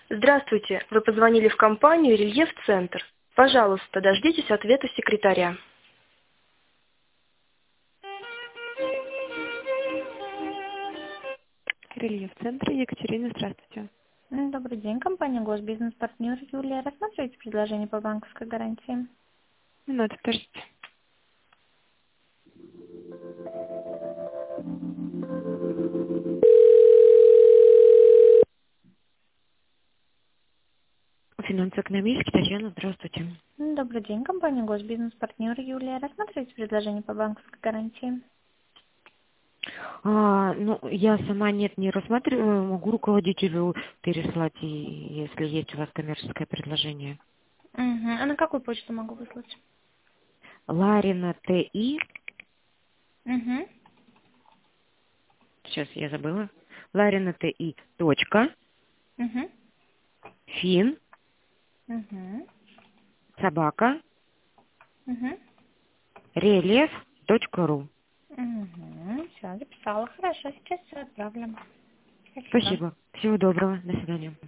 Здравствуйте, вы позвонили в компанию «Рельеф-центр». Пожалуйста, дождитесь ответа секретаря. Рельеф-центр, Екатерина, здравствуйте. Добрый день, компания «Госбизнес-партнер» Юлия. Рассматривайте предложение по банковской гарантии. Минуту, подождите. Финансово-экономический, Татьяна, здравствуйте. Добрый день, компания «Госбизнес-партнер» Юлия. Рассматривайте предложение по банковской гарантии. Я сама не рассматриваю, могу руководителю переслать, если есть у вас коммерческое предложение. А на какую почту могу выслать? Ларина ТИ, Угу. сейчас я забыла, Ларина ТИ, точка, Угу. фин, Угу. собака, Угу. рельеф.ру. Угу. Все, записала. Хорошо, сейчас все отправлю. Спасибо. Спасибо. Всего доброго. До свидания.